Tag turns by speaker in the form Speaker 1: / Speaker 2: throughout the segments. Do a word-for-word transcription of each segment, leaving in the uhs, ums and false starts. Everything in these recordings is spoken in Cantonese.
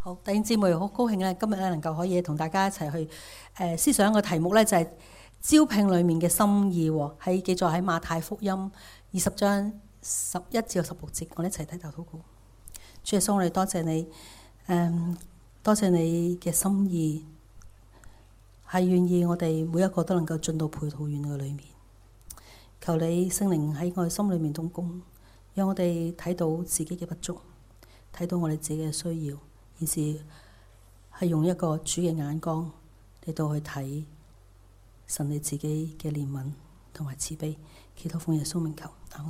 Speaker 1: 好，弟兄姊妹，好高興咧，今日咧能夠可以同大家一齊去誒、呃、思想一個題目咧，就係、是、招聘裡面嘅心意喎，喺記載喺馬太福音二十章十一至十六節，我哋一齊睇頭禱告。主耶穌，我哋多謝你，誒、嗯、多謝你嘅心意，係願意我哋每一個都能夠進到葡萄園嘅裏面。求你聖靈喺我哋心裏面動工，讓我哋睇到自己嘅不足，睇到我哋自己嘅需要。而是係用一個主嘅眼光嚟到去睇神你自己嘅憐憫同埋慈悲，祈禱奉耶穌名求。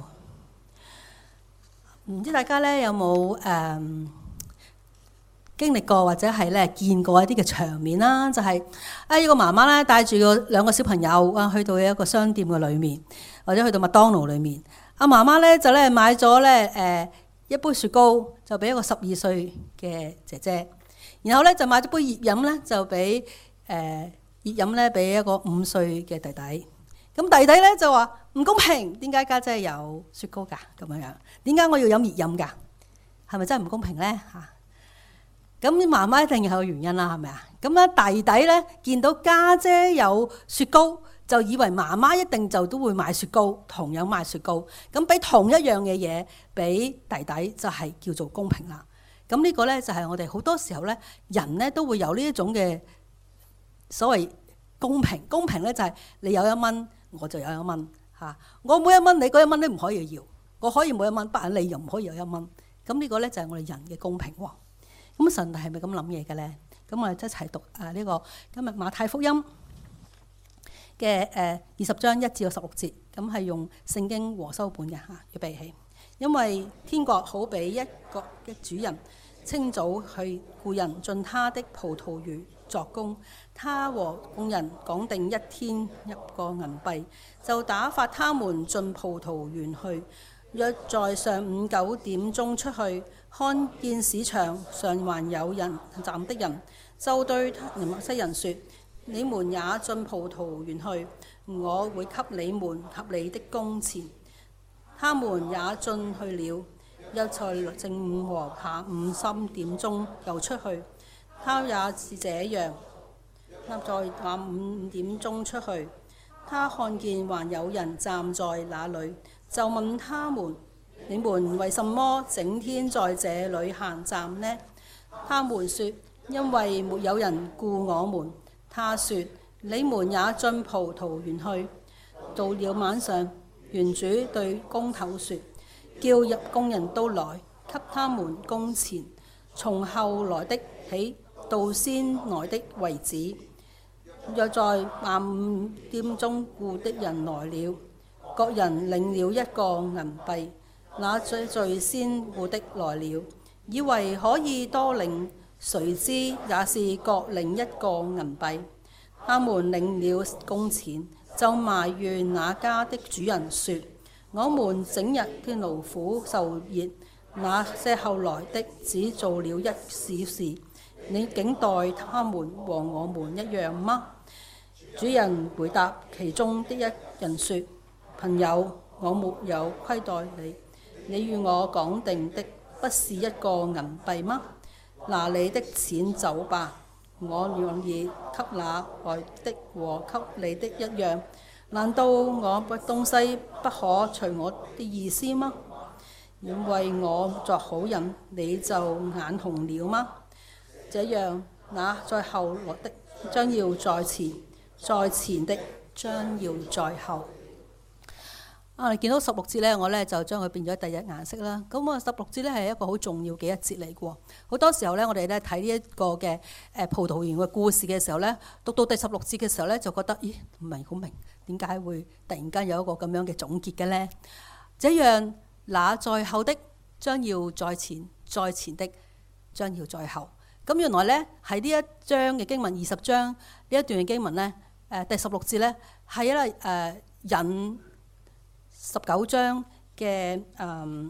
Speaker 1: 唔知大家咧有冇誒、嗯、經歷過或者係咧見過一啲嘅場面啦？就係啊，一個媽媽咧帶住個兩個小朋友啊，去到一個商店嘅裏面，或者去到麥當勞裏面，阿媽媽咧就咧買咗咧誒一杯雪糕，就俾一個十二歲嘅姐姐，然後咧就買咗杯熱飲咧，就俾誒熱飲咧俾一個五歲嘅弟弟。咁弟弟咧就話唔公平，點解家姐有雪糕㗎？咁樣樣，點解我要飲熱飲㗎？係咪真係唔公平咧？嚇！咁媽媽一定有原因啦，係咪啊？咁咧弟弟咧見到家姐有雪糕，就以為媽媽一定就都會買雪糕，同樣買雪糕，咁俾同一樣嘅嘢俾弟弟，就係叫做公平啦。咁呢個咧就係我哋好多時候咧，人咧都會有呢一種嘅所謂公平。公平咧就係你有一蚊，我就有一蚊嚇。我每一蚊，你嗰一蚊都唔可以要。我可以每一蚊，不過你又唔可以有一蚊。咁呢個咧就係我哋人嘅公平喎。咁神係咪咁諗嘢嘅咧？咁我哋一齊讀啊呢個今日馬太福音嘅誒二十章一至到十六節，咁係用聖經和修本嘅嚇，預備起。因為天國好比一個嘅主人，清早去僱人進他的葡萄園作工，他和工人講定一天一個銀幣，就打發他們進葡萄園去。約在上午九點鐘出去，看見市場上還有人站的人，就對那些人說：你們也進葡萄園去，我會給你們合理的工錢。他們也進去了。約在正午和下午三點鐘又出去，他也是這樣。約在下午五點鐘出去，他看見還有人站在那裏，就問他們：你們為什麼整天在這裏閒站呢？他們說：因為沒有人僱我們。他說：你們也進葡萄園去。到了晚上，園主對工頭說：叫入工人都來，給他們工錢，從後來的起到先來的為止。約在下午點鐘僱的人來了，各人領了一個銀幣。那最最先僱的來了，以為可以多領，誰知也是各領一個銀幣。他們領了工錢，就埋怨那家的主人說：我們整日嘅勞苦受熱，那些後來的只做了一小時，你竟待他們和我們一樣嗎？主人回答其中的一人說：朋友，我沒有虧待你，你與我講定的不是一個銀幣嗎？拿你的錢走吧，我願意給那來的和給你的一樣。難道我嘅東西不可隨我的意思嗎？因為我作好人，你就眼紅了嗎？這樣，那在後來的將要在前，在前的將要在後。啊！你見到十六節咧，我咧就將佢變咗第一顏色啦。咁啊，十六節咧係一個好重要嘅一節嚟嘅。好多時候咧，我哋咧睇呢一個嘅誒葡萄園嘅故事嘅時候咧，讀到第十六節嘅時候咧，就覺得咦唔係好明點解會突然間有一個咁樣嘅總結嘅咧？這樣那在後的將要在前，在前的將要在後。咁原來咧喺呢一章嘅經文二十章呢一段嘅經文咧，誒第十六節咧係一誒、呃、引。十九章嘅誒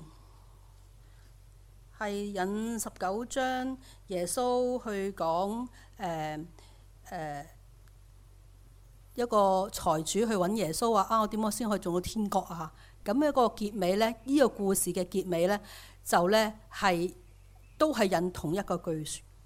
Speaker 1: 係引十九章耶穌去講誒誒一個財主去揾耶穌話啊，我點樣先可以做到天國啊？咁一個結尾咧，呢、這個故事嘅結尾咧就咧係都係引同一個句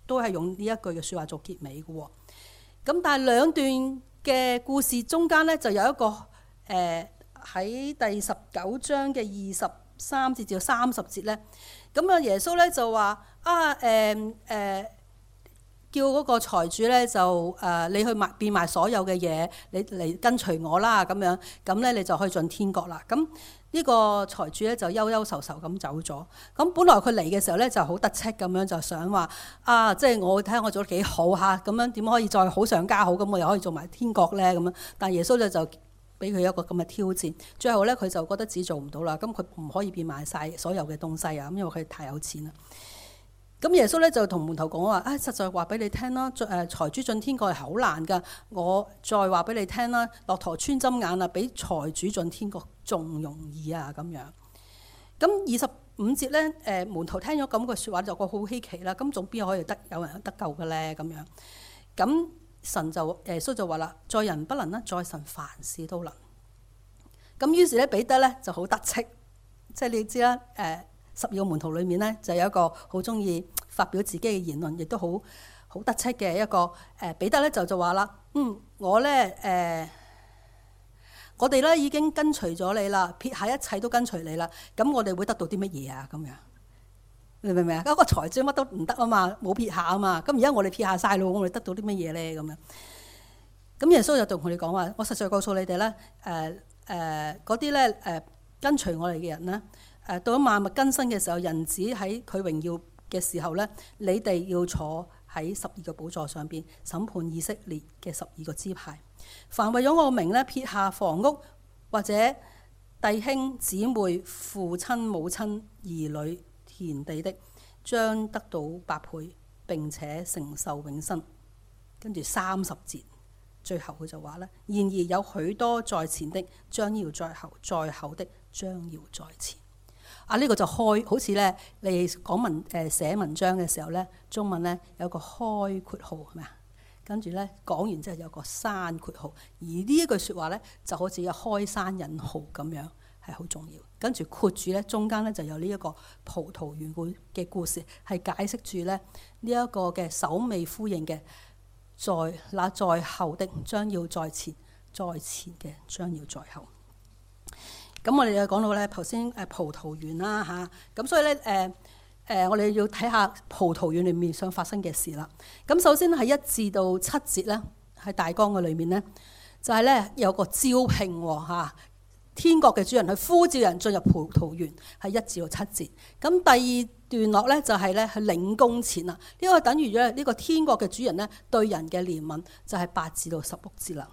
Speaker 1: 都係用呢一句嘅説話做結尾嘅喎。咁但係兩段嘅故事中間咧，就有一個誒喺、呃、第十九章嘅二十三節至到三十節咧。咁啊，耶穌咧就話啊誒誒。呃呃叫嗰個財主咧就誒、呃，你去賣變賣所有嘅嘢，你嚟跟隨我啦咁樣，咁咧你就可以進天國啦。咁呢個財主咧就憂憂愁愁咁走咗。咁本來佢嚟嘅時候咧就好得戚咁樣，就想話啊，即係我睇下我做得幾好嚇，咁樣點可以再好上加好，咁我又可以做埋天國咧咁樣。但係耶穌咧就俾佢一個咁嘅挑戰，最後咧佢就覺得自己做唔到啦。咁佢唔可以變賣晒所有嘅東西啊，咁因為佢太有錢啦。咁耶穌咧就同門徒講話：啊，實在話俾你聽啦，誒財主進天國係好難噶。我再話俾你聽啦，駱駝穿針眼啊，比財主進天國仲容易啊咁樣。咁二十五節咧，誒門徒聽咗咁個説話就覺得好稀奇啦。咁仲邊可以得有人得救嘅咧？咁樣。咁神就耶穌就話啦：在人不能啦，在神凡事都能。咁於是咧，彼得咧就好得戚，即係你知啦，誒。十二個門徒裏面咧，就有一個好中意發表自己嘅言論，亦都好好得戚嘅一個誒彼得咧就就話啦：嗯，我咧誒、呃，我哋咧已經跟隨咗你啦，撇下一切都跟隨你啦。咁我哋會得到啲乜嘢啊？咁樣你明唔明啊？嗰個財主乜都唔得啊嘛，冇撇下啊嘛。咁而家我哋撇下晒咯，我哋得到啲乜嘢咧？咁樣咁耶穌就同佢哋講話：我實在告訴你哋咧，誒誒嗰啲咧誒跟隨我哋嘅人咧。誒到咗萬物更新嘅時候，人子喺佢榮耀嘅時候咧，你哋要坐喺十二個寶座上邊審判以色列嘅十二個支派。凡為咗我名咧撇下房屋或者弟兄姊妹、父親母親、兒女、田地的，將得到百倍，並且承受永生。跟住三十節，最後佢就話咧：然而有許多在前的，將要在後；在後的，將要在前。啊！呢、這個就開，好似咧你講文誒寫文章嘅時候咧，中文咧有個開括號係咪啊？跟住咧講完之後有個閂括號，而呢一句説話咧就好似有開閂引號咁樣，係好重要。跟住括住咧中間咧就有呢一個葡萄園會嘅故事，係解釋住咧呢一個嘅首尾呼應嘅，在那在後的將要在前，在前嘅將要在後。咁我哋又講到咧頭先誒葡萄園啦嚇，咁所以咧誒誒我哋要睇下葡萄園裏面想發生嘅事啦。咁首先係一至到七節咧，喺大綱嘅裏面咧，就係咧有個招聘喎嚇，天國嘅主人去呼召人進入葡萄園，係一至到七節。咁第二段落咧就係咧去領工錢啦，呢個等於咗呢個天國嘅主人咧對人嘅憐憫，就係八至到十六節啦。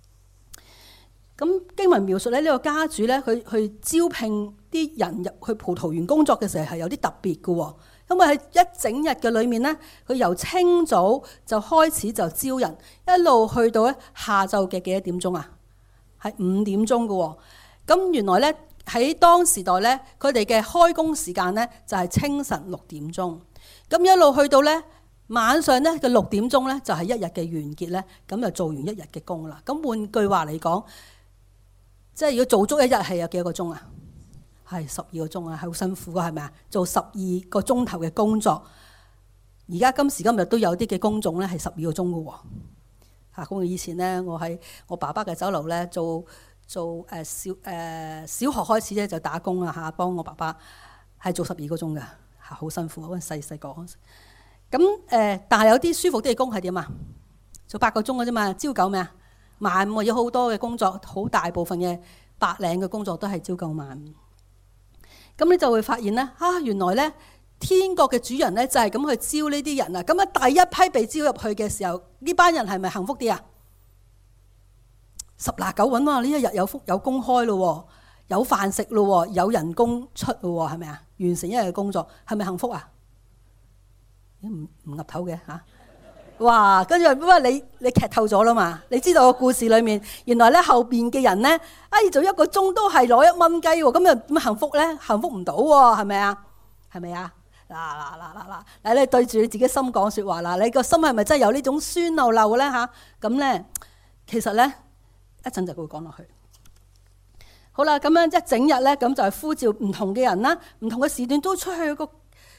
Speaker 1: 咁經文描述咧，呢個家主咧，佢去招聘啲人入去葡萄園工作嘅時候係有啲特別嘅喎，因為喺一整日嘅裏面咧，佢由清早就開始就招人，一路去到咧下晝嘅幾多點鐘啊？係五點鐘嘅喎。咁原來咧喺當時代咧，佢哋嘅開工時間咧就係清晨六點鐘，咁一路去到咧晚上咧嘅六點鐘咧就係一日嘅完結咧，咁就做完一日嘅工啦。咁換句話嚟講，即係如果做足一日係有幾多個鐘啊？係十二個鐘啊，係好辛苦㗎，係咪啊？做十二個鐘頭嘅工作，而家今時今日都有啲嘅工種咧係十二個鐘㗎喎。嚇！咁以前咧，我喺我爸爸嘅酒樓咧做做誒小誒小學開始咧就打工啊嚇，幫我爸爸係做十二個鐘㗎嚇，好辛苦。嗰陣細細個嗰陣，咁誒，但係有啲舒服啲嘅工係點啊？做八個鐘嘅啫嘛，朝九咩啊？晚午有好多嘅工作，好大部分嘅白領嘅工作都係朝九晚五。咁你就會發現咧，啊原來咧天國嘅主人咧就係咁去招呢啲人啊。咁啊第一批被招入去嘅時候，呢班人係咪幸福啲啊？十拿九穩喎，呢一日有福有工開咯，有飯食咯，有人工出咯，係咪啊？完成一日嘅工作係咪幸福啊？唔唔岌頭嘅嚇。哇！跟住不過你你劇透咗啦嘛？你知道個故事裏面原來咧後邊嘅人咧，哎做一個鐘都係攞一蚊雞喎，咁又點幸福咧？幸福唔到喎，係咪啊？係咪啊？嗱嗱嗱嗱嗱！嗱你對住你自己心講説話啦，你個心係咪真係有呢種酸溜溜咧嚇？咁咧其實咧一陣就會講落去。好啦，咁樣一整日咧，咁就係呼召唔同嘅人啦，唔同嘅時段都出去個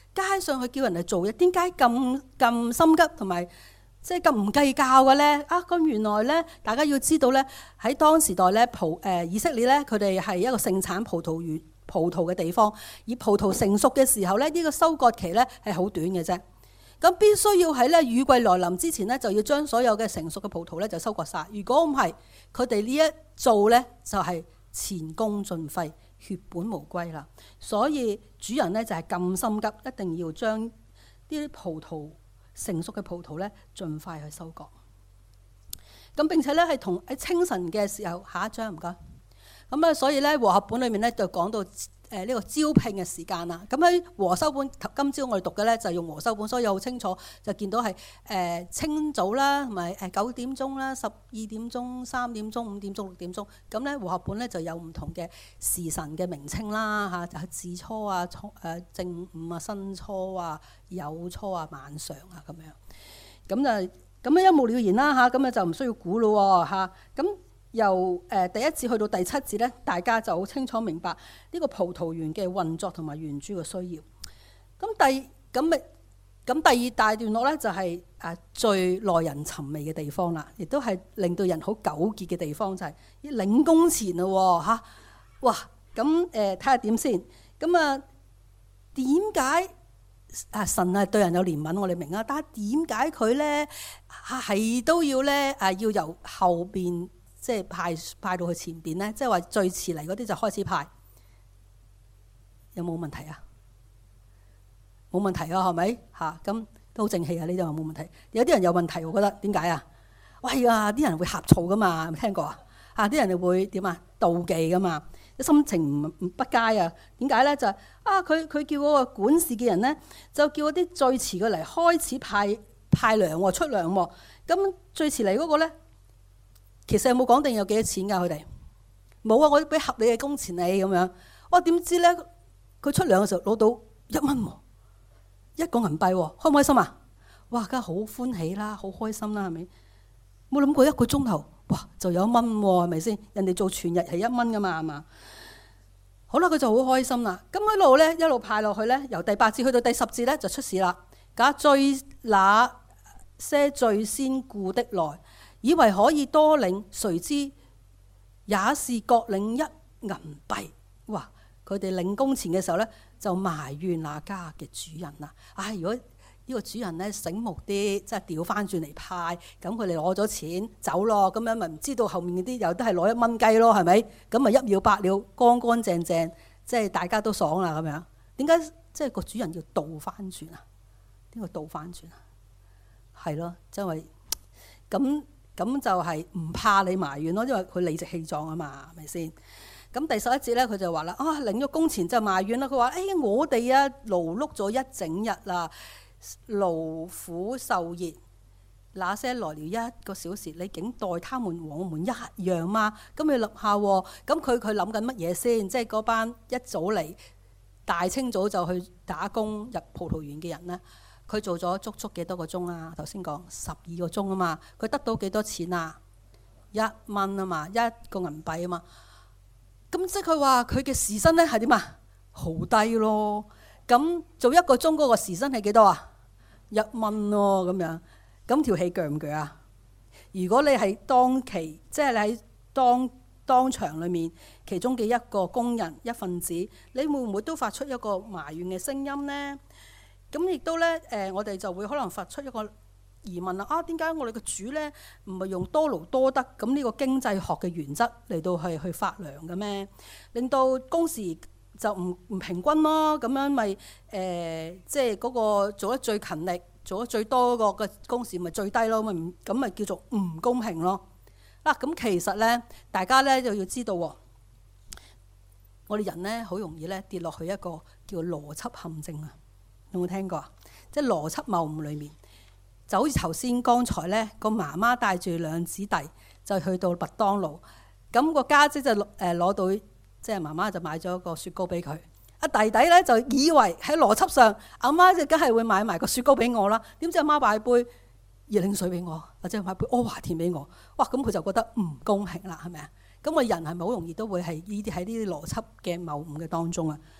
Speaker 1: 街上去叫人嚟做嘢，點解咁咁心急同埋即係咁唔計較嘅咧？啊，咁原來咧，大家要知道咧，喺當時代咧，葡誒以色列咧，佢哋係一個盛產葡萄園葡萄嘅地方，而葡萄成熟嘅時候咧，呢個收割期咧係好短嘅啫。咁必須要喺咧雨季來臨之前咧，就要將所有嘅成熟嘅葡萄咧就收割晒。如果唔係，佢哋呢一做咧就係前功盡廢、血本無歸啦。所以主人咧就係咁心急，一定要將呢啲葡萄成熟嘅葡萄咧盡快去收割。咁並且咧係同喺清晨嘅時候，下一章唔該。咁啊，所以咧和合本裏面咧就講到誒呢個招聘嘅時間啦。咁喺和修本，今朝我哋讀嘅咧就用和修本，所以好清楚就見到係誒清早啦，同埋誒九點鐘啦、十二點鐘、三點鐘、五點鐘、六點鐘。咁咧和合本咧就有唔同嘅時辰嘅名稱啦嚇，就係巳初啊、初誒正午啊、申初啊、酉初啊、晚上啊咁樣。咁就咁樣一目了然啦嚇，咁啊就唔需要估咯嚇咁。由誒第一節去到第七節咧，大家就好清楚明白呢個葡萄園嘅運作同埋園主嘅需要。咁第咁咪咁第二大段落咧，就係誒最耐人尋味嘅地方啦，亦都係令到人好糾結嘅地方，就係領工錢咯嚇。哇！咁誒睇下點先。咁啊點解啊神係對人有憐憫，我哋明啊。但係點解佢咧係都要咧誒要由後邊？即係派派到去前邊咧，即係話最遲嚟嗰啲就開始派，有冇問題啊？冇問題啊，係咪嚇？咁都好正氣啊！呢啲話冇問題。有啲人有問題，我覺得點解啊？喂啊！啲人會呷醋噶嘛？有冇聽過啊？嚇！啲人哋會點啊？妒忌噶嘛？心情唔唔不佳啊？點解咧？就係啊！佢佢叫嗰個管事嘅人咧，就叫嗰啲最遲嘅嚟開始派派糧喎，出糧喎。咁最遲嚟嗰個咧？其實有冇講定有幾多錢㗎？佢哋冇啊！我俾合理嘅工錢你咁樣。我點知咧？佢出糧嘅時候攞到一蚊喎，一個銀幣喎，開唔開心啊？哇！梗係好歡喜啦，好開心啦，係咪？冇諗過一個鐘頭，哇！就有一蚊喎，係咪先？人哋做全日係一蚊㗎嘛，係嘛？好啦，佢就好開心啦。咁一路咧，一路派落去咧，由第八節去到第十節咧，就出事啦。假最那些最先雇的來。以為可以多領，誰知也是各領一銀幣。哇！佢哋領工錢嘅時候咧，就埋怨那家嘅主人啦。唉、哎，如果呢個主人咧醒目啲，即係調翻轉嚟派，咁佢哋攞咗錢走咯，咁樣咪唔知道後面嗰啲又都係攞一蚊雞咯，係咪？咁咪一了百了，乾乾淨淨，即係大家都爽啦咁樣。點解即係個主人要倒翻轉啊？點解倒翻轉啊？係咯，因為咁。咁就係唔怕你埋怨咯，因為佢理直氣壯啊嘛，係咪先？咁第十一節咧，佢就話啦：啊，領咗工錢就埋怨啦。佢話：誒、哎，我哋啊勞碌咗一整日啦，勞苦受熱，那些來了一個小時，你竟待他們和我們一樣嗎？咁你諗下，咁佢佢諗緊乜嘢先？即係嗰班一早嚟大清早就去打工入葡萄園嘅人咧。佢做咗足足幾多個鐘啊？頭先講十二個鐘啊嘛，佢得到幾多錢啊？一蚊啊嘛，一個銀幣啊嘛。咁即係佢話佢嘅時薪咧係點啊？好低咯。咁做一個鐘嗰個時薪係幾多啊？一蚊咯咁樣。咁條氣鋸唔鋸啊？如果你係當期，即係你喺當當場裏面其中嘅一個工人一份子，你會唔會都發出一個埋怨嘅聲音咧？咁亦都咧，誒、呃，我哋就會可能發出一個疑問啦。啊，點解我哋嘅主咧唔係用多勞多得咁呢個經濟學嘅原則嚟到係去發糧嘅咩？令到工時就唔唔平均咯。咁樣咪誒、呃，即係嗰個做得最勤力、做得最多個嘅工時咪最低咯。咪唔咁咪叫做唔公平咯。嗱、啊，咁其實咧，大家咧就要知道，我哋人咧好容易咧跌落去一個叫邏輯陷阱啊！有冇聽過啊？即係邏輯謬誤裏面，就好似頭先剛才咧，個媽媽帶住兩姊弟就去到麥當勞，咁個家姐就誒攞到，即係媽媽就買咗個雪糕俾佢。阿弟弟咧就以為喺邏輯上，阿媽就梗係會買埋個雪糕俾我啦。點知阿媽買杯椰檸水俾我，或者買杯阿華田俾我，哇！咁佢就覺得唔公平啦，係咪啊？咁個人係咪好容易都會係呢啲喺呢啲邏輯嘅謬誤嘅當中啊？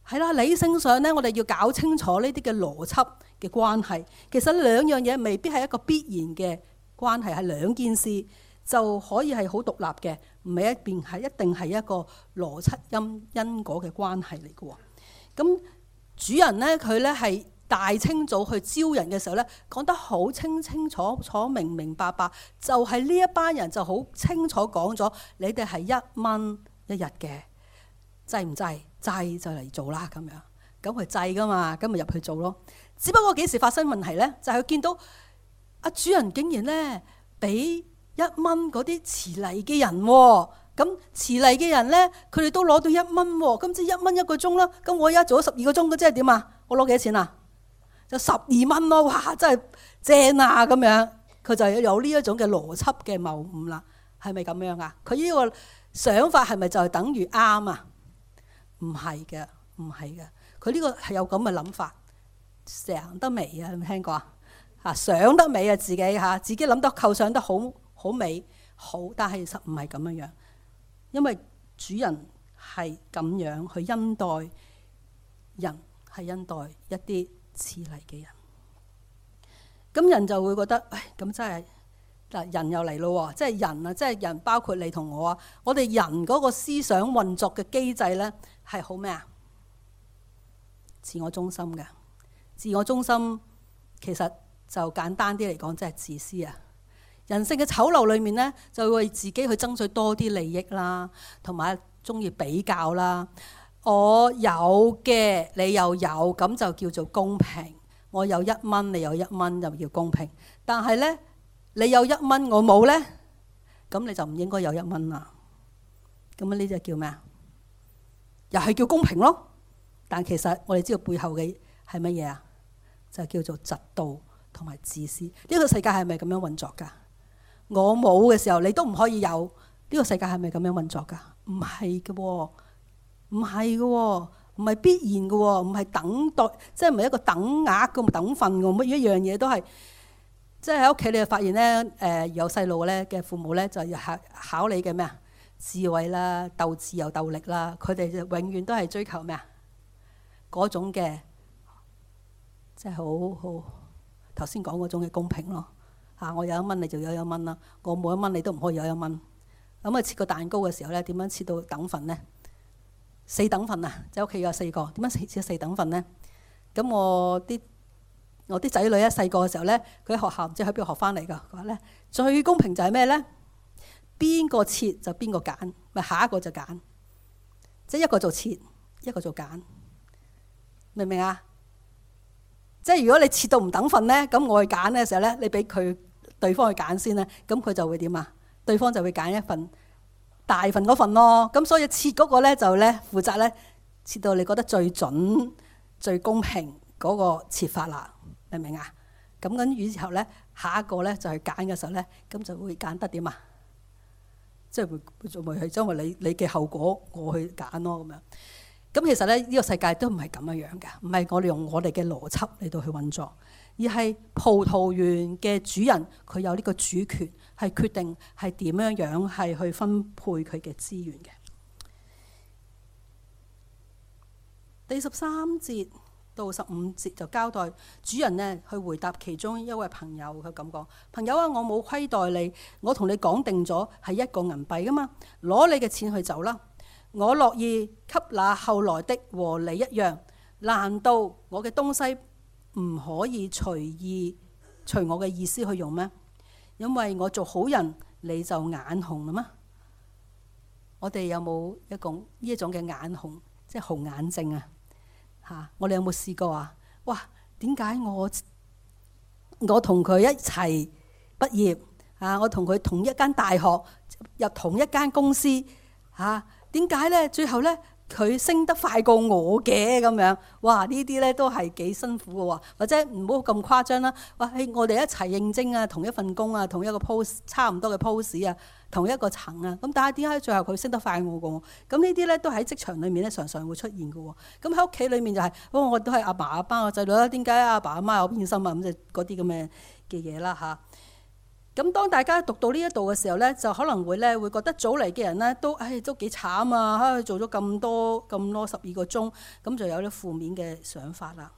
Speaker 1: 係啦，理性上咧，我哋要搞清楚呢啲嘅邏輯嘅關係。其實兩樣嘢未必係一個必然嘅關係，係兩件事就可以係好獨立嘅，唔係一邊係一定係一個邏輯因因果嘅關係嚟嘅。咁主人咧，佢咧係大清早去招人嘅時候咧，講得好清清楚楚、明明白白，就係呢一班人就好清楚講咗，你哋係一蚊一日嘅，制唔制？制就嚟做啦咁樣，咁佢制噶嘛，咁咪入去做咯。只不過幾時發生問題咧？就係佢見到阿主人竟然咧俾一蚊嗰啲遲嚟嘅人喎，咁遲嚟嘅人咧，佢哋都攞到一蚊喎，咁即係一蚊一個鐘啦。咁我而家做咗十二個鐘，咁即係點啊？我攞幾多錢啊？就十二蚊咯，哇！真係正啊咁樣。佢就有呢一種嘅邏輯嘅謬誤啦，係咪咁樣啊？佢呢個想法係咪就係等於啱啊？唔係嘅，唔係嘅。佢呢個係有咁嘅諗法，想得美啊！有冇聽過啊？嚇，想得美啊！自己嚇，自己諗得構想得好好美好，但係其實唔係咁樣樣，因為主人係咁樣去恩待人，係恩待一啲遲嚟嘅人。咁人就會覺得，唉，咁真係嗱，人又嚟咯，即係人啊，即係人，包括你同我啊。我哋人嗰個思想運作嘅機制咧，係好咩啊？自我中心嘅，自我中心其實就簡單啲嚟講，即係自私啊。人性嘅醜陋裏面咧，就會為自己去爭取多啲利益啦，同埋中意比較啦。我有嘅你又有，咁就叫做公平。我有一蚊，你有一蚊就叫公平。但係咧，你有一蚊，我冇咧，咁你就唔應該有一蚊啦。咁啊，呢隻叫咩啊？又係叫公平咯。但其實我哋知道背後嘅係乜嘢啊？就叫做嫉妒同埋自私。呢個世界係咪咁樣運作㗎？我冇嘅時候，你都唔可以有。呢個世界係咪咁樣運作㗎？唔係嘅喎，唔係嘅喎。唔係必然嘅喎，唔係等待，即係唔係一個等額咁等份嘅，乜一樣嘢都係，即係喺屋企你就發現咧，誒、呃、有細路咧嘅父母咧就要考考你嘅咩啊？智慧啦，鬥智又鬥力啦，佢哋就永遠都係追求咩啊？嗰種嘅，即係好好頭先講嗰種嘅公平咯嚇，我有一蚊你就有一蚊啦，我冇一蚊你都唔可以有一蚊。咁啊切個蛋糕嘅時候咧，點樣切到等份咧？四等份啊！即係屋企有四個，點樣切四等份咧？咁我啲我啲仔女一細個嘅時候咧，佢喺學校唔知喺邊度學翻嚟㗎。佢話咧最公平就係咩咧？邊個切就邊個揀，咪下一個就揀。即係一個做切，一個做揀，明唔明啊？即係如果你切到唔等份咧，咁我去揀嘅時候咧，你俾佢對方去揀先咧，咁佢就會點啊？對方就會揀一份大份嗰份咯，咁所以切嗰個咧就咧負責咧切到你覺得最準、最公平嗰個切法啦，明唔明啊？咁跟住之後咧，下一個咧就係揀嘅時候咧，咁就會揀得點啊？即係會做咪係因為你你嘅後果我去揀咯咁樣。咁其實咧呢個世界都唔係咁樣樣嘅，唔係我哋用我哋嘅邏輯嚟到去運作，而係葡萄園嘅主人佢有呢個主權。係決定係點樣樣係去分配佢嘅資源嘅。第十三節到十五節就交代主人呢去回答其中一位朋友，佢咁講：朋友啊，我冇虧待你，我同你講定咗係一個銀幣噶嘛，攞你嘅錢去走啦。我樂意給那後來的和你一樣，難道我嘅東西唔可以隨意隨我嘅意思去用咩？因為我做好人，你就眼紅啦咩？我哋有冇一個呢一種嘅眼紅，即係紅眼症啊？嚇！我哋有冇試過啊？哇！點解我我同佢一齊畢業啊？我同佢同一間大學入同一間公司嚇？點解咧？最後咧？佢升得快過我嘅咁樣，哇！呢啲咧都係幾辛苦嘅喎，或者唔好咁誇張啦。哇！喺我哋一齊應徵啊，同一份工啊，同一個 post 差唔多嘅 post 啊，同一個層啊。咁但係點解最後佢升得快過我？咁呢啲咧都喺職場裏面咧常常會出現嘅喎。咁喺屋企裏面就係、是，哦，我都係阿爸阿媽個仔女啦。點解阿爸阿媽有偏心啊？咁就嗰啲咁嘅嘅嘢啦嚇。 咁當大家讀到呢一度嘅時候咧，就可能會咧會覺得早嚟嘅人咧都，唉，都幾慘啊！唉，做咗咁多咁多十二個鐘，咁就有啲負面嘅想法啦。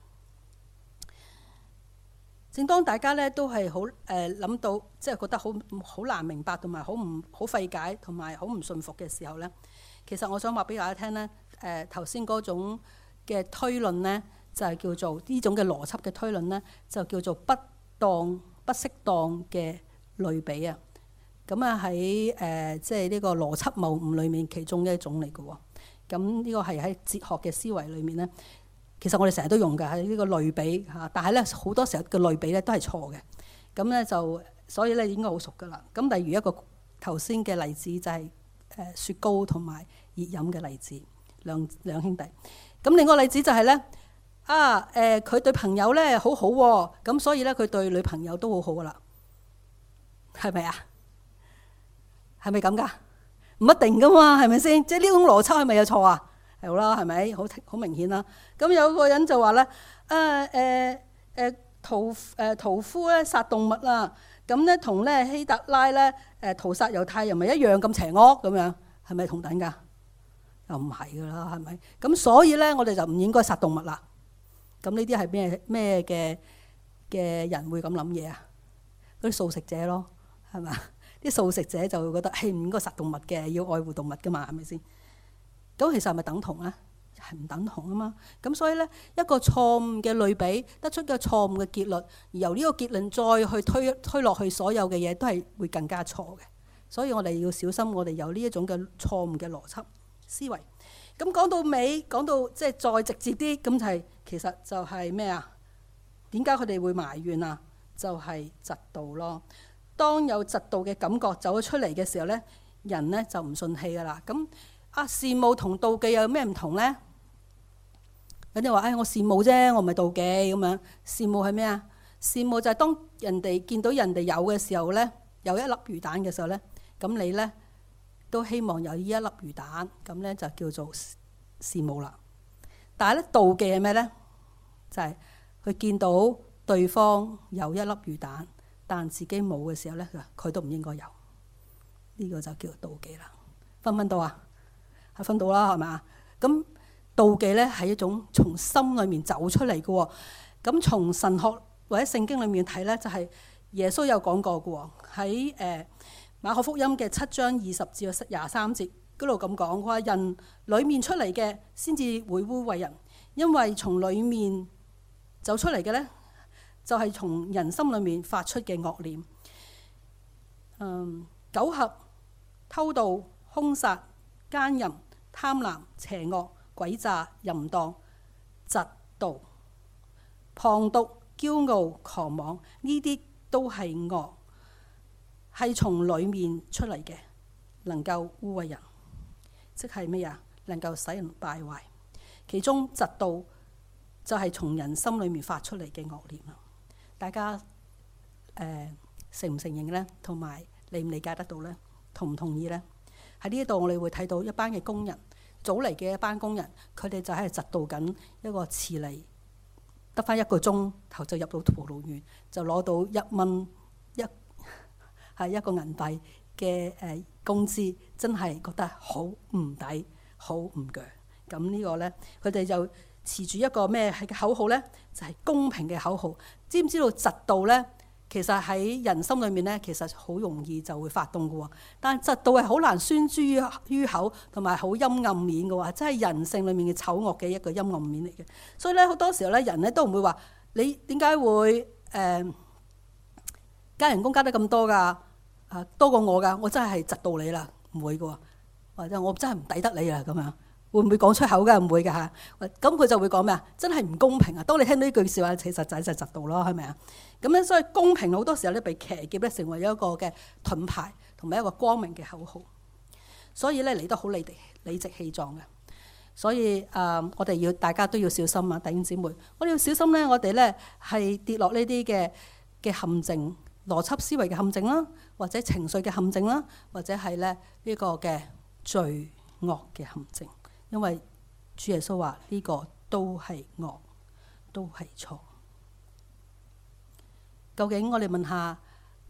Speaker 1: 正當大家咧都係好誒諗到，即係覺得好好難明白，同埋好唔好費解，同埋好唔信服嘅時候咧，其實我想話俾大家聽咧，誒頭先嗰種嘅推論咧，就係叫做呢種嘅邏輯嘅推論咧，就叫做不當不適當嘅類比啊。咁啊喺誒即係呢個邏輯謬誤裡面其中一種嚟嘅喎。咁呢個係喺哲學嘅思維裡面咧。其實我哋成日都用嘅係呢個類比嚇，但係咧好多時候嘅類比咧都係錯嘅。咁咧就所以咧應該好熟噶啦。咁例如一個頭先嘅例子就係誒雪糕同埋熱飲嘅例子，兩兩兄弟。咁另外一個例子就係咧啊誒，佢對朋友咧好好喎，咁所以咧佢對女朋友都好好噶啦，係咪啊？係咪咁噶？唔一定噶嘛，係咪先？即係呢種邏輯係咪有錯啊？係好啦，係咪好好明顯啦？咁有個人就話咧，啊誒誒屠誒屠夫咧殺動物啦，咁咧同咧希特拉咧誒屠殺猶太人咪一樣咁邪惡咁樣，係咪同等㗎？又唔係㗎啦，係咪？咁所以咧，我哋就唔應該殺動物啦。咁呢啲係咩咩嘅嘅人會咁諗嘢啊？嗰啲素食者咯，係咪？啲素食者就會覺得係唔應該殺動物嘅，要愛護動物㗎嘛，係咪先？咁其實係咪等同咧？係唔等同啊嘛。咁所以咧，一個錯誤嘅類比得出嘅錯誤嘅結論，而由呢個結論再去推推落去，所有嘅嘢都係會更加錯嘅。所以我哋要小心，我哋有呢一種嘅錯誤嘅邏輯思維。咁講到尾，講到即係再直接啲，咁就係其實就係咩啊？點解佢哋會埋怨啊？就係嫉妒咯。當有嫉妒嘅感覺走咗出嚟嘅時候咧，人咧就唔順氣噶啦。咁啊，羨慕同妒忌有咩唔同咧？有啲話，唉，我羨慕啫，我唔係妒忌咁樣。羨慕係咩啊？羨慕就係當人哋見到人哋有嘅時候咧，有一粒魚蛋嘅時候咧，咁你咧都希望有呢一粒魚蛋，咁咧就叫做羨慕啦。但係咧妒忌係咩咧？就係佢見到對方有一粒魚蛋，但自己冇嘅時候咧，佢都唔應該有。呢個就叫妒忌啦。分唔分到啊？係分到啦，係咪啊？咁妒忌咧係一種從心裏面走出嚟嘅喎。咁從神學或者聖經裏面睇咧，就係耶穌有講過嘅喎。喺誒馬可福音嘅七章二十至廿三節嗰度咁講，佢話人裡面出嚟嘅先至會污穢人，因為從裡面走出嚟嘅咧，就係從人心裏面發出嘅惡念。嗯，苟合、偷盜、兇殺、奸淫、貪婪、邪惡、詭詐、淫蕩、嫉妒、謗讟、驕傲、狂妄，呢啲都係惡，係從裡面出嚟嘅，能夠污穢人，即係咩啊？能夠使人敗壞。其中嫉妒就係從人心裡面發出嚟嘅惡念啦。大家誒、呃、承唔承認呢？同埋理唔理解得到呢？同唔同意呢？喺呢一度我哋會睇到一班嘅工人，早嚟嘅一班工人，佢哋就喺度嫉妒緊一個遲嚟得返一個鐘頭就入到葡萄園，就攞到一蚊一係一個銀幣嘅誒工資，真係覺得好唔抵，好唔鋸。咁呢個呢，佢哋就持住一個咩係嘅口號呢？就係、是、公平嘅口號。知唔知道嫉妒呢？其實喺人心裏面咧，其實好容易就會發動嘅喎。但係嫉妒係好難宣諸於口，同埋好陰暗面嘅喎，即係人性裏面嘅醜惡嘅一個陰暗面嚟嘅。所以咧，好多時候咧，人咧都唔會話你點解會誒、呃、加人工加得咁多㗎？啊，多過我㗎，我真係嫉妒你啦，唔會嘅喎。或者我真係唔抵得你啦咁樣。會唔會講出口㗎？唔會㗎嚇。咁佢就會講咩啊？真係唔公平啊！當你聽到呢句説話，其實就係就嫉妒咯，係咪啊？咁咧，所以公平好多時候咧被騎劫咧，成為咗一個嘅盾牌同埋一個光明嘅口號。所以咧嚟得好理直理直氣壯嘅。所以誒、呃，我哋要大家都要小心啊，弟兄姊妹，我哋要小心咧，我哋咧係跌落呢啲嘅嘅陷阱、邏輯思維嘅陷阱啦，或者情緒嘅陷阱啦，或者係咧呢個嘅罪惡嘅陷阱。因為主耶穌話呢個都係惡，都係錯。究竟我哋問下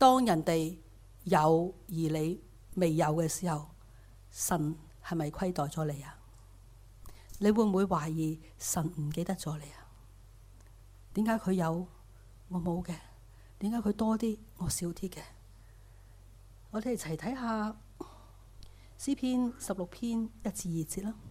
Speaker 1: 當人哋有而你未有嘅時候，神係咪虧待咗你啊？你會唔會懷疑神唔記得咗你啊？點解佢有我冇嘅？點解佢多啲我少啲嘅？我哋一齊睇下詩篇十六篇一至二節啦。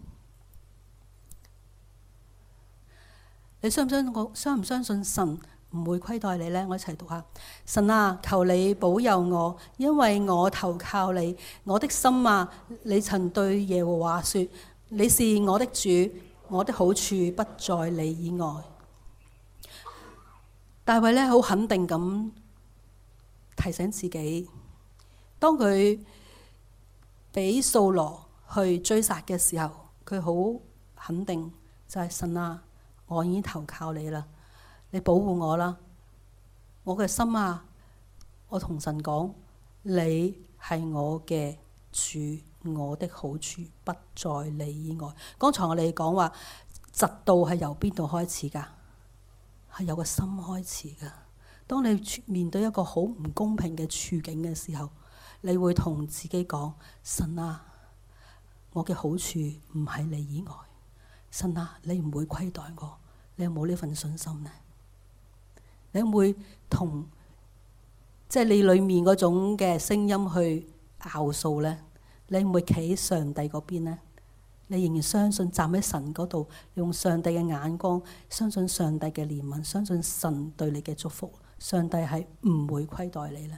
Speaker 1: 你相唔相信我？相唔相信神唔會虧待你呢？我一齊讀下。神啊，求你保佑我，因為我投靠你。我的心啊，你曾對耶和華說，你是我的主，我的好處不在你以外。大衛呢好肯定咁提醒自己，當佢俾掃羅去追殺嘅時候，佢好肯定就係神啊，我已經投靠你啦，你保護我啦。我嘅心啊，我同神講，你係我嘅主，我的好處不在你以外。剛才我哋講話，嫉妒係由邊度開始噶？係由個心開始噶。當你面對一個好唔公平嘅處境嘅時候，你會同自己講，神啊，我嘅好處唔喺你以外。神啊，你唔會虧待我。你有冇呢份信心呢？你會唔會同即係你裏面嗰種嘅聲音去拗數呢？你會唔會企喺上帝嗰邊呢？你仍然相信站喺神嗰度，用上帝嘅眼光，相信上帝嘅憐憫，相信神對你嘅祝福，上帝係唔會虧待你呢？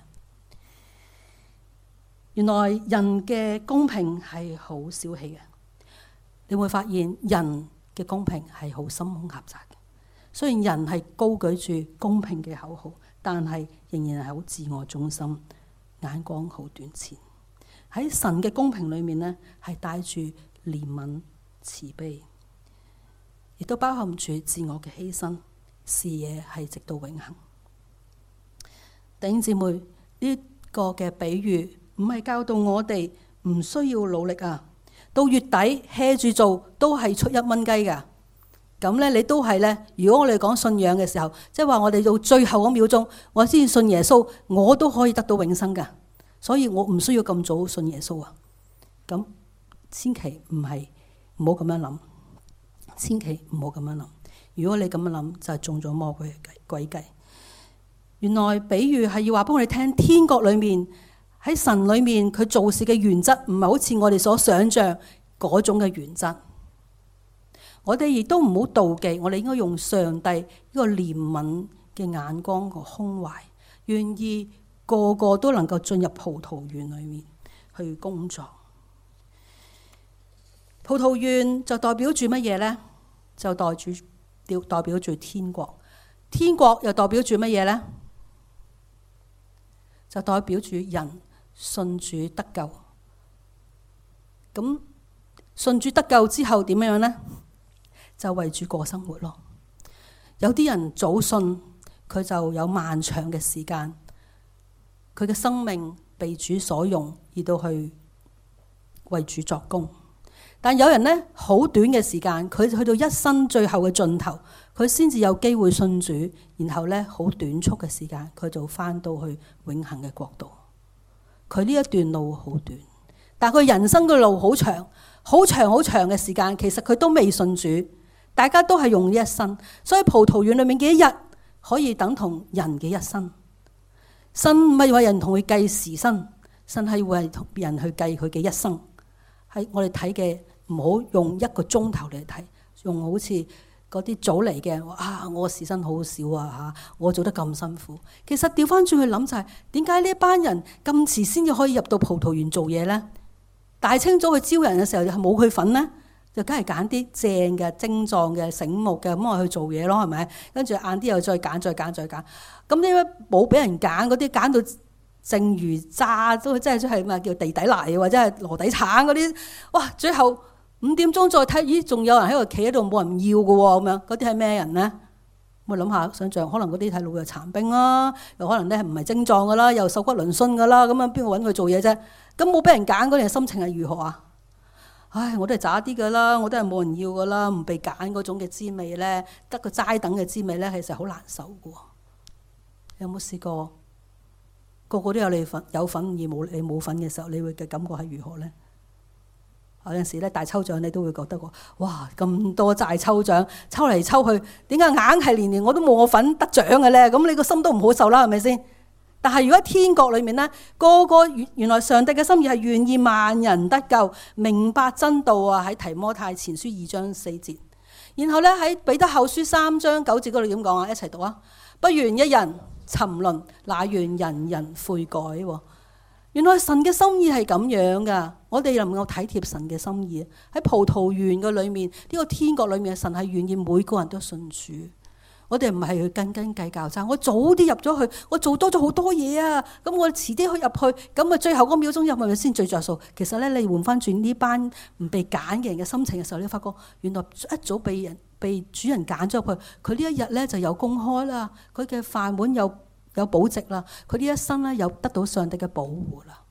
Speaker 1: 原來人嘅公平係好小氣嘅，你會發現人嘅公平係好心胸狹窄嘅。雖然人係高舉住公平嘅口號，但係仍然係好自我中心，眼光好短淺。喺神嘅公平裏面呢，係帶住憐憫、慈悲，亦都包含住自我嘅犧牲，視野係直到永恆。弟兄姊妹，呢個嘅比喻唔係教導我哋唔需要努力啊，到月底 hea 住做都係出一蚊雞噶。咁咧，你都係咧。如果我哋講信仰嘅時候，即係話我哋到最後嗰秒鐘，我先信耶穌，我都可以得到永生噶。所以我唔需要咁早信耶穌啊。咁千祈唔係唔好咁樣諗，千祈唔好咁樣諗。如果你咁樣諗，就係中咗魔鬼嘅詭計。原來比喻係要話俾我哋聽，天國裏面喺神裏面佢做事嘅原則，唔係好似我哋所想象嗰種嘅原則。我哋亦都唔好妒忌，我哋應該用上帝呢個憐憫嘅眼光個胸懷，願意個個都能夠進入葡萄園裏面去工作。葡萄園就代表住乜嘢呢？就代住代表住天國。天國又代表住乜嘢呢？就代表住人信主得救。咁信主得救之後點樣呢？就為主過生活咯。有啲人早信，佢就有漫長嘅時間，佢嘅生命被主所用，而到去為主作工。但有人呢，好短嘅時間，佢去到一生最後嘅盡頭，佢先至有機會信主，然後呢，好短促嘅時間，佢就翻到去永恆嘅國度。佢呢一段路好短，但佢人生嘅路好長，好長好長嘅時間，其實佢都未信主。大家都係用呢一生，所以葡萄園裏面嘅一日可以等同人嘅一生。神唔係為人同佢計時薪，神係為同人去計佢嘅一生。係我哋睇嘅，唔好用一個鐘頭嚟睇，用好似嗰啲早嚟嘅啊，我時薪好少啊嚇，我做得咁辛苦。其實調翻轉去諗就係點解呢班人咁遲先至可以入到葡萄園做嘢呢？大清早去招人嘅時候，係冇佢份呢？就梗係揀啲正嘅、精壯嘅、醒目嘅，咁我去做嘢咯，係咪？跟住晏啲又再揀、再揀、再揀。咁點解冇俾人揀嗰啲揀到剩餘渣都真係即係咩叫地底泥或者係籮底橙嗰啲？哇！最後五點鐘再睇，咦？仲有人喺度企喺度冇人要嘅喎，咁樣嗰啲係咩人呢？我諗下想像，可能嗰啲係老弱殘兵啦，又可能咧唔係精壯嘅啦，又瘦骨嶙峋嘅啦，咁樣邊個揾佢做嘢啫？咁冇俾人揀嗰陣心情係如何啊？唉，我都係渣啲噶啦，我都係冇人要噶啦，唔被揀嗰種嘅滋味咧，得個齋等嘅滋味咧，其實好難受噶。有冇試過個個都有你份有份而冇你冇份嘅時候，你會嘅感覺係如何咧？有陣時咧大抽獎你都會覺得喎，哇咁多大抽獎抽嚟抽去，點解硬係年年我都冇我份得獎嘅咧？咁你個心都唔好受啦，係咪先？但係如果喺天國裏面咧，個個原來上帝嘅心意係願意萬人得救，明白真道啊！喺提摩太前書二章四節，然後咧喺彼得後書三章九節嗰度點講啊？一齊讀啊！不願一人沉淪，乃願人人悔改。原來神嘅心意係咁樣噶，我哋能夠體貼神嘅心意。喺葡萄園嘅裏面，呢個天國裏面，神係願意每個人都信主。我哋唔係去斤斤計較，就係我早啲入咗去，我做多咗好多嘢啊！咁我遲啲去入去，咁啊最後嗰秒鐘入去咪先最着數。其實咧，你換翻轉呢班唔被揀嘅人嘅心情嘅時候，你發覺原來一早被人被主人揀咗入去，佢呢一日咧就有公開啦，佢嘅飯碗有有保值啦，佢呢一生咧有得到上帝嘅保護啦。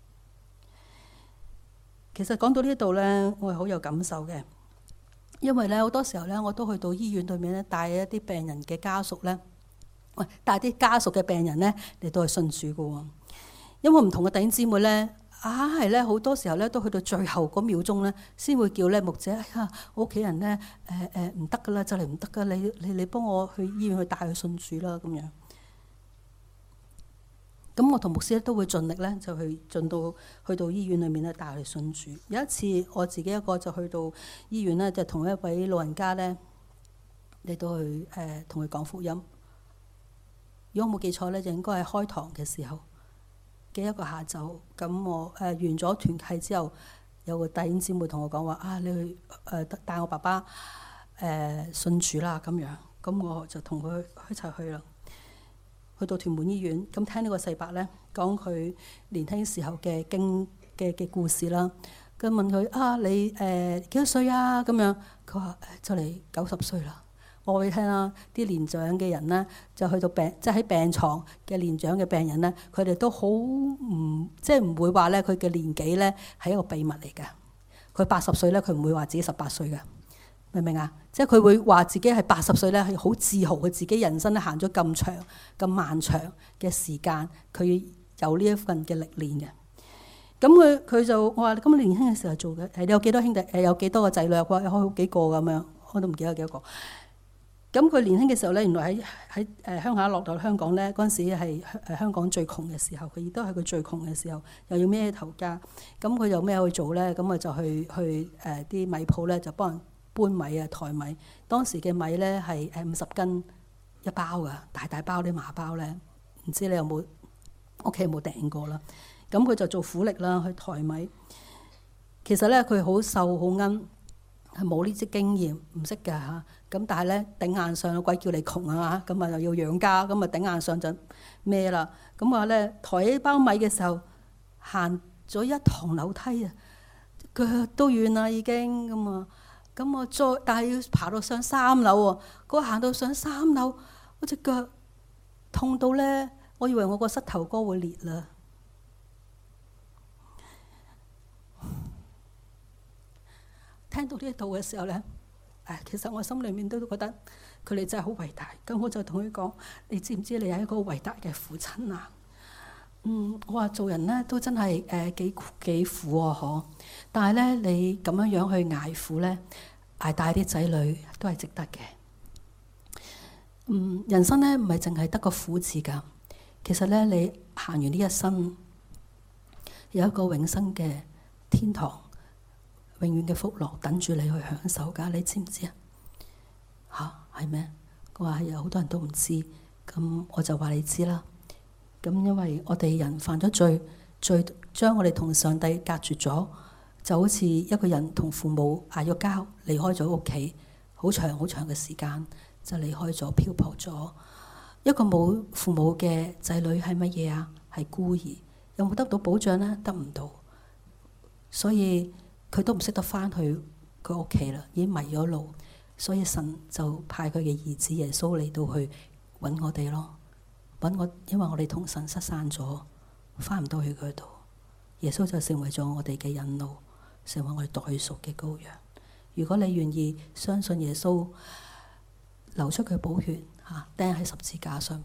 Speaker 1: 其實講到呢度咧，我係好有感受嘅。因為咧好多時候咧，我都去到醫院裏面咧，帶一啲病人嘅家屬咧，喂，帶啲家屬嘅病人咧嚟到去信主嘅喎。因為唔同嘅弟兄姊妹咧，啊係咧好多時候咧都去到最後嗰秒鐘咧，先會叫咧牧者，哎呀，我屋企人咧誒誒唔得噶啦，就嚟唔得噶，你你你幫我去醫院去帶佢信主啦咁樣。咁我同牧師咧都會盡力咧，就去進到去到醫院裏面咧帶佢哋信主。有一次我自己一個就去到醫院咧，就同一位老人家咧嚟到去誒同佢講福音。如果我冇記錯咧，就應該係開堂嘅時候嘅一個下晝。咁我誒、呃、完咗團契之後，有個弟兄姊妹同我講話啊，你去誒、呃、帶我爸爸誒、呃、信主啦咁樣。咁我就同佢一齊去啦。去到屯門醫院，咁聽呢個細伯咧講佢年輕時候嘅經嘅嘅故事啦。咁問佢啊，你誒、呃、幾多歲啊？咁樣佢話就嚟九十歲啦。我會聽啦，啲年長嘅人咧就去到病，即係喺病床嘅年長嘅病人咧，佢哋都好唔即係唔會話咧佢嘅年紀咧係一個秘密嚟嘅。佢八十歲咧，佢唔會話自己十八歲嘅。明唔明啊？即係佢會話自己係八十歲咧，係好自豪佢自己人生咧行咗咁長、咁漫長嘅時間，佢有呢一份嘅歷練嘅。咁佢佢就我話：咁年輕嘅時候做嘅，誒你有幾多兄弟？誒有幾多個仔女？佢話有好幾個咁樣，我都唔記得有幾多個。咁佢年輕嘅時候咧，原來喺喺誒鄉下落到香港咧，嗰陣時係誒香港最窮嘅時候，佢亦都係佢最窮嘅時候，又要孭頭家。咁佢有咩去做咧？咁啊就去去誒啲米鋪咧，就幫人搬米啊，抬米。當時嘅米咧係誒五十斤一包噶，大大包啲麻包咧，唔知你有冇屋企有冇訂過啦？咁佢就做苦力啦，去抬米。其實咧佢好瘦好奀，係冇呢啲經驗，唔識㗎嚇。咁但係咧頂硬上，鬼叫你窮啊！咁啊又要養家，咁啊頂硬上就咩啦？咁話咧抬起包米嘅時候，行咗一堂樓梯啊，腳都軟啦已經咁啊！咁我再，但係要爬到上三樓喎。嗰行到上三樓，我隻腳痛到咧，我以為我個膝頭哥會裂啦。聽到呢一度嘅時候咧，誒，其實我心裏面都覺得佢哋真係好偉大。咁我就同佢講：你知唔知你係一個偉大嘅父親啊？嗯，我話做人咧都真係誒幾幾苦啊，嗬！但係咧你咁樣樣去捱苦咧，捱大啲仔女都係值得嘅。嗯，人生咧唔係淨係得個苦字㗎。其實咧你行完呢一生，有一個永生嘅天堂。永遠嘅福樂等住你去享受㗎，你知唔知啊？吓，係咩？佢話有好多人都唔知，咁我就話你知啦。咁因為我哋人犯咗罪，罪將我哋同上帝隔絕咗，就好似一個人同父母嗌咗交，離開咗屋企，好長好長嘅時間就離開咗，漂泊咗。一個冇父母嘅仔女係乜嘢啊？係孤兒，有冇得到保障呢？得唔到，所以佢都唔識得翻去佢屋企啦，已經迷咗路，所以神就派佢嘅兒子耶穌嚟到去揾我哋咯，揾我，因為我哋同神失散咗，翻唔到去佢度，耶穌就成為咗我哋嘅引路，成為我哋代贖嘅羔羊。如果你願意相信耶穌流出佢寶血嚇釘喺十字架上邊，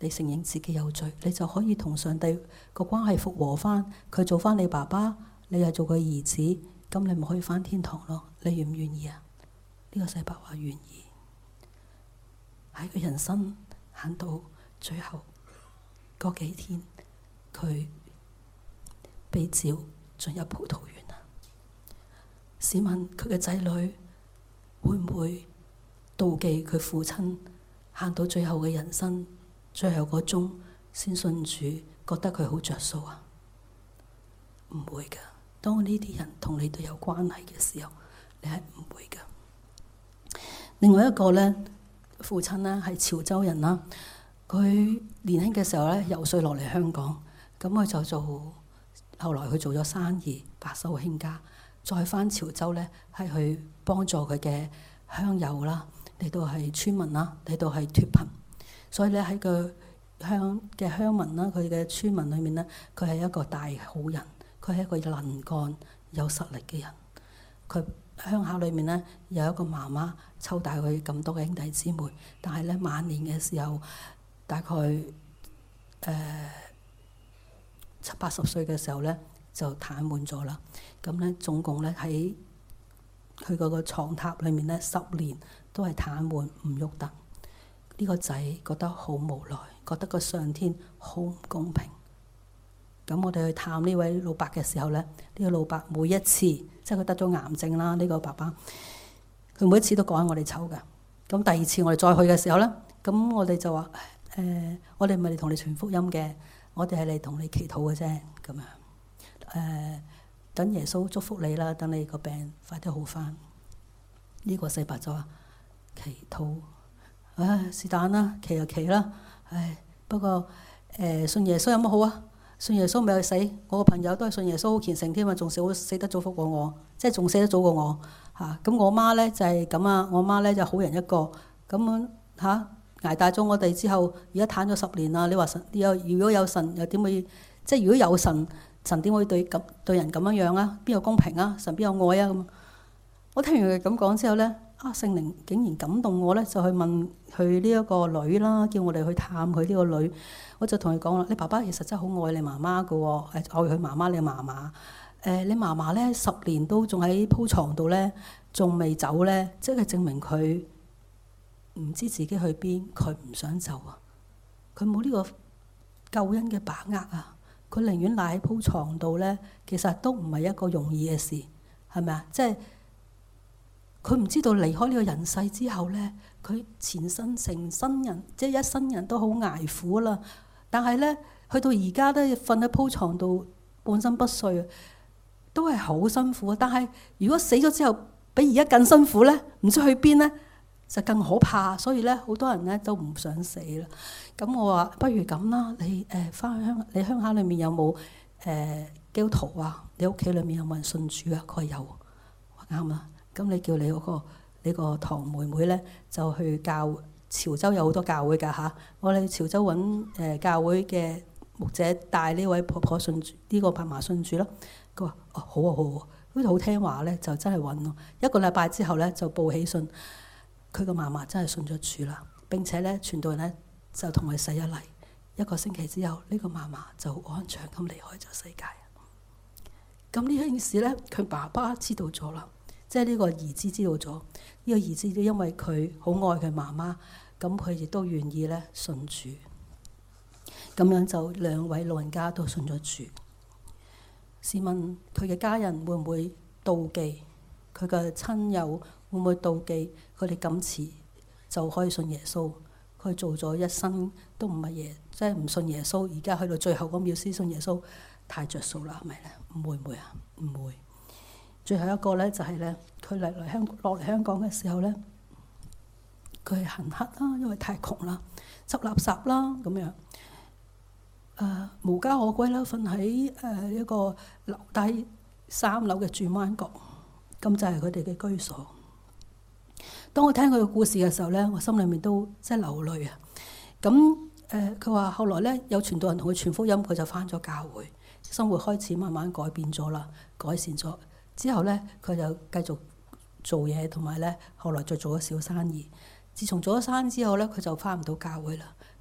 Speaker 1: 你承認自己有罪，你就可以同上帝個關係復和翻，佢做翻你爸爸，你係做佢兒子，咁你咪可以翻天堂咯。你願唔願意啊？呢個細伯話願意。喺佢人生行到最後嗰幾天，佢被召進入葡萄園啊！試問佢嘅仔女會唔會妒忌佢父親行到最後嘅人生，最後個鐘先信主，覺得佢好着數啊？唔會噶。當呢啲人同你都有關係嘅時候，你係唔會噶。另外一個咧，父親咧係潮州人啦，佢年輕嘅時候咧游說落嚟香港，咁佢就做，後來佢做咗生意，白手興家，再返潮州咧係去幫助佢嘅鄉友啦，嚟到係村民啦，嚟到係脫貧，所以咧喺個鄉嘅鄉民啦，佢嘅村民裏面咧，佢係一個大好人，佢係一個能幹有實力嘅人。佢鄉下裏面咧有一個媽媽湊大佢咁多嘅兄弟姊妹，但係咧晚年嘅時候，大概誒、呃、七八十歲嘅時候咧就癱瘓咗啦。咁咧總共咧喺佢嗰個牀榻裏面咧十年都係癱瘓唔喐得。呢個仔覺得好無奈，覺得個上天好唔公平。咁我哋去探呢位老伯嘅時候咧，呢、呢個老伯每一次即係佢得咗癌症啦，呢、呢個爸爸佢每一次都趕我哋湊㗎。咁第二次我哋再去嘅時候咧，咁我哋就話誒、呃，我哋唔係嚟同你傳福音嘅，我哋係嚟同你祈禱嘅啫。咁樣誒、呃，等耶穌祝福你啦，等你個病快啲好返。呢、呢個細伯就話祈禱，唉是但啦，祈就祈啦。唉，不過誒、呃、信耶穌有乜好啊？信耶穌咪去死，我個朋友都係信耶穌好虔誠添啊，仲死死得早福過我，即係仲死得早過我嚇。咁、啊、我媽咧就係咁啊，我媽咧就好人一個，咁嚇捱大咗我哋之後，而家攤咗十年啦。你話神有如果有神又點會？即係如果有神，神點會對咁對人咁樣樣啊？邊有公平啊？神邊有愛啊？咁我聽完佢咁講之後咧，啊聖靈竟然感動我咧，就去問佢呢一個女啦，叫我哋去探佢呢個女。我就同佢講啦，你爸爸其實真係好愛你媽媽噶喎，愛佢媽媽你嫲嫲。誒、呃，你嫲嫲咧十年都仲喺鋪床度咧，仲未走咧，即係證明佢唔知自己去邊，佢唔想走啊。佢冇呢個救恩嘅把握啊，佢寧願賴喺鋪床度咧，其實都唔係一個容易嘅事，係咪啊？即係佢唔知道離開呢個人世之後咧，佢前生成身人，即係一生人都好捱苦啦。但係咧，去到而家咧，瞓喺鋪床度半身不遂，都係好辛苦。但係如果死咗之後，比而家更辛苦咧，唔知去邊咧，就更可怕。所以咧，好多人咧都唔想死啦。咁我話不如咁啦，你誒翻去鄉，你鄉下裏面有冇誒、呃、基督徒啊？你屋企裏面有冇人信主啊？佢話有，啱啦。咁你叫你嗰、嗰個你個堂妹妹咧，就去教。潮州有好多教會㗎嚇，我哋潮州揾誒、呃、教會嘅牧者帶呢位婆婆信主，呢、呢個伯嫲信主咯。佢話：哦，好啊好啊，好似好聽話咧，就真係揾咯。一個禮拜之後咧，就報喜訊，佢個嫲嫲真係信咗主啦。並且咧，傳道人咧就同佢洗咗禮。一個星期之後，呢、呢個嫲嫲就好安詳咁離開咗世界。咁呢件事咧，佢爸爸知道咗啦，即係呢個兒子知道咗。呢、呢個兒子都因為佢好愛佢媽媽。咁佢亦都願意咧信主，咁樣就兩位老人家都信咗主。試問佢嘅家人會唔會妒忌？佢嘅親友會唔會妒忌？佢哋咁遲就可以信耶穌，佢做咗一生都唔係耶，即係唔信耶穌。而家去到最後嗰秒先信耶穌，太着數啦，係咪咧？唔會唔會啊？唔會。最後一個咧就係咧，佢嚟嚟香落嚟香港嘅時候咧。佢係行乞啦，因為太窮啦，執垃圾啦咁樣，誒、呃、無家可歸啦，瞓喺誒一個樓底三樓嘅轉彎角，咁就係佢哋嘅居所。當我聽佢嘅故事嘅時候咧，我心裏面都即係流淚啊！咁誒，佢、呃、話後來咧有傳道人同佢傳福音，佢就返咗教會，生活開始慢慢改變咗啦，改善咗。之後咧，佢就繼續做嘢，同埋咧後來再做咗小生意。自從做咗生之後咧，佢就翻唔到教會啦。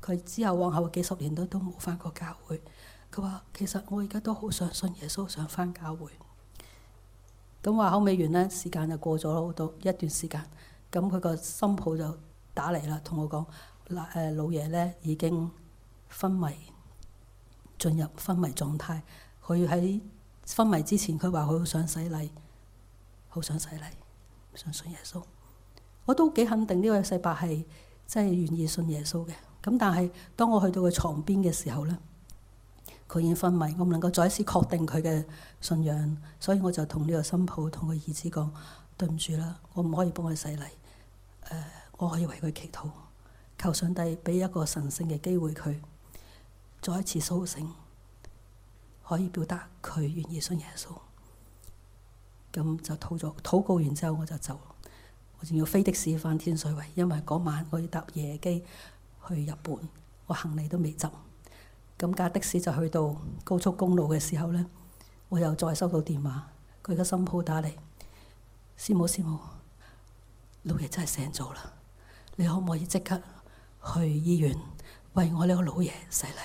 Speaker 1: 佢之後往後幾十年都都冇返過教會。佢話其實我而家都好想信耶穌，想返教會。咁話口尾完呢，時間就過咗好多一段時間。咁佢個新抱就打嚟啦，同我講嗱誒老爺呢已經昏迷，進入昏迷狀態。佢喺昏迷之前，佢話佢好想洗禮，好想洗禮，想信耶穌。我都幾肯定呢位細伯係真係願意信耶穌嘅。咁但係當我去到佢床邊嘅時候呢，佢已經昏迷，我唔能夠再一次確定佢嘅信仰，所以我就同呢個新抱同個兒子講：對唔住啦，我唔可以幫佢洗禮。誒、呃，我可以為佢祈禱，求上帝俾一個神聖嘅機會佢，再一次甦醒，可以表達佢願意信耶穌。咁就禱咗禱告完之後，我就走。我仲要飛的士返天水圍，因為嗰晚我要搭夜機去日本，我行李都未執。咁架的士就去到高速公路嘅時候呢，我又再收到電話，佢嘅新抱打嚟：師母師母，老爺真係醒咗啦，你可唔可以即刻去醫院為我呢個老爺洗禮？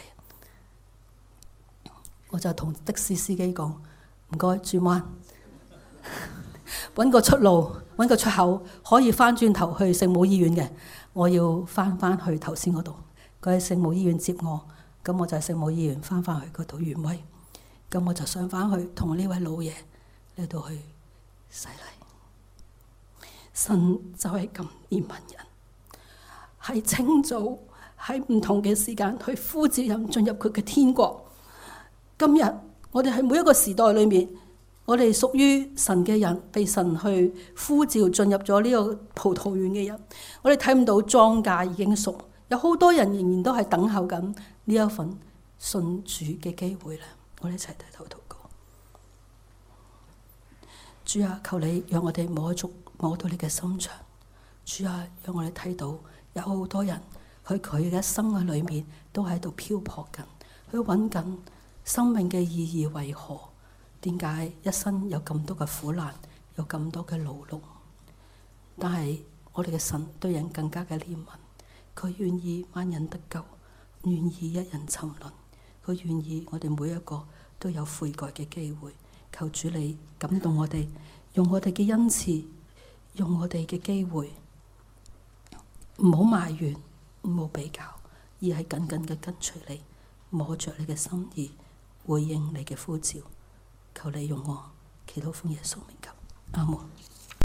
Speaker 1: 我就同的士司機講：唔該，轉彎，揾個出路，揾個出口，可以翻轉頭去聖母醫院嘅。我要翻翻去頭先嗰度，佢喺聖母醫院接我，咁我就喺聖母醫院翻翻去嗰度原位。咁我就上翻去同呢位老爺嚟到去洗禮。神就係咁憐憫人，係清早喺唔同嘅時間去呼召人進入佢嘅天國。今日我哋喺每一個時代裏面，我哋屬於神嘅人，被神去呼召進入咗呢個葡萄園嘅人，我哋睇唔到莊稼已經熟，有好多人仍然都係等候緊呢一份信主嘅機會啦。我哋一齊低頭禱告。主啊，求你讓我哋摸足摸到你嘅心腸。主啊，讓我哋睇到有好多人喺佢嘅一生嘅裏面都喺度漂泊緊，去揾緊生命嘅意義為何？點解一生有咁多嘅苦難，有咁多嘅勞碌？但係我哋嘅神對人更加嘅憐憫，佢願意萬人得救，願意一人沉淪。佢願意我哋每一個都有悔改嘅機會。求主你感動我哋，用我哋嘅恩賜，用我哋嘅機會，唔好埋怨，唔好比較，而係緊緊嘅跟隨你，摸着你嘅心意，回應你嘅呼召。求你用我祈禱奉耶穌名求，阿門。